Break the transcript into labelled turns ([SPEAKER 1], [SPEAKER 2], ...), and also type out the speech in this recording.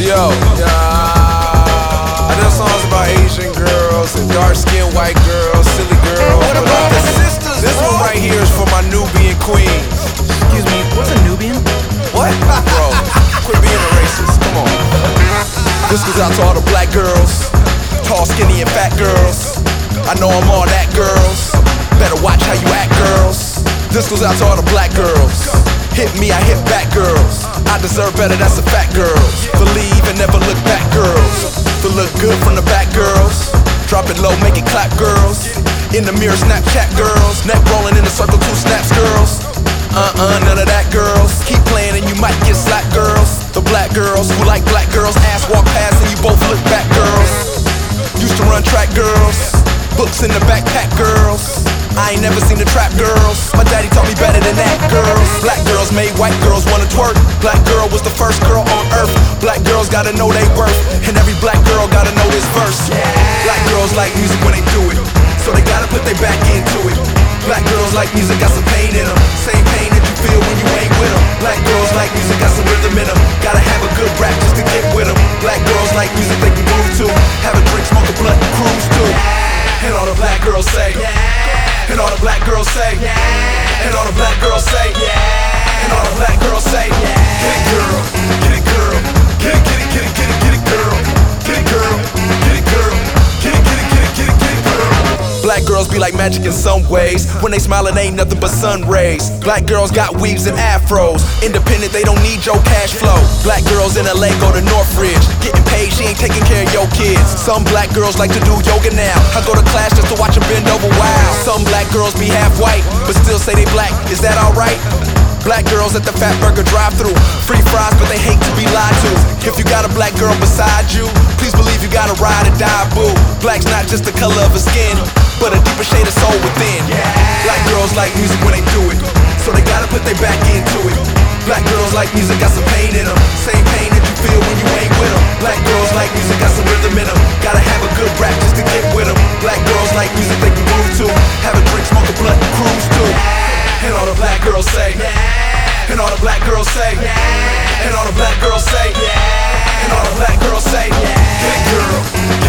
[SPEAKER 1] yo, I know songs about Asian girls and dark-skinned white girls, silly girls.
[SPEAKER 2] What about the sisters?
[SPEAKER 1] This one right here is for my Nubian queens.
[SPEAKER 2] Excuse me, what's a Nubian?
[SPEAKER 1] What? Bro, quit being a racist, come on. This goes out to all the black girls, tall, skinny, and fat girls. I know I'm all that, girls. Better watch how you act, girls. This goes out to all the black girls. Hit me, I hit back, girls. I deserve better, that's a fact, girls. Believe and never look back, girls. To look good from the back, girls. Drop it low, make it clap, girls. In the mirror, Snapchat, girls. Neck rolling in a circle, 2 snaps, girls. None of that, girls. Keep playing and you might get slapped, girls. The black girls who like black girls. Ass walk past and you both look back, girls. Used to run track, girls. Books in the backpack, girls. I ain't never seen the trap girls. My daddy taught me better than that, girls. Black girls made white girls wanna twerk. Black girl was the first girl on earth. Black girls gotta know they worth, and every black girl gotta know this verse. Black girls like music when they do it, so they gotta put their back into it. Black girls like music, got some pain in them. Same pain that you feel when you ain't with them. Black girls like music, got some rhythm in them. Gotta have a good rap just to get with them. Black girls like music they can groove to. Have a drink, smoke a blunt, and cruise too. And all the black girls say, and all the black girls say, and all the black girls say, and all the black girls say, get it girl, get it girl, get it, get it, get it, get it, get it girl, get it girl, get it girl, get it, get it, get it, get it, get it girl. Black girls be like magic in some ways. When they smilin' ain't nothing but sun rays. Black girls got weaves and afros. Independent, they don't need your cash flow. Black girls in LA go to Northridge. Getting paid, she ain't taking care of your kids. Some black girls like to do yoga now. I go to class just to watch them bend over, wow. Some black girls be half white, but still say they black. Is that alright? Black girls at the Fat Burger drive-thru. Free fries, but they hate to be lied to. If you got a black girl beside you, please believe you gotta ride or die, boo. Black's not just the color of her skin, but a deeper shade of soul within. Black girls like music when they do it, so they gotta put their back into it. Black girls like music, got some pain in them. Same pain that you feel when you ain't with them. Black girls like music, got some rhythm in them. Gotta have a good rap just to get with them. Black girls like music they can groove to. Have a drink, smoke a blunt, and cruise too. And all the black girls say, and all the black girls say, and all the black girls say, and all the black girls say, get it girl,